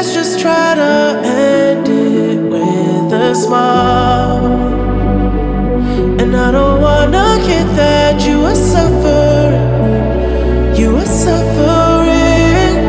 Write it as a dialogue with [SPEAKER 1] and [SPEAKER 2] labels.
[SPEAKER 1] let's just try to end it with a smile. And I don't wanna get that you are suffering, you are suffering.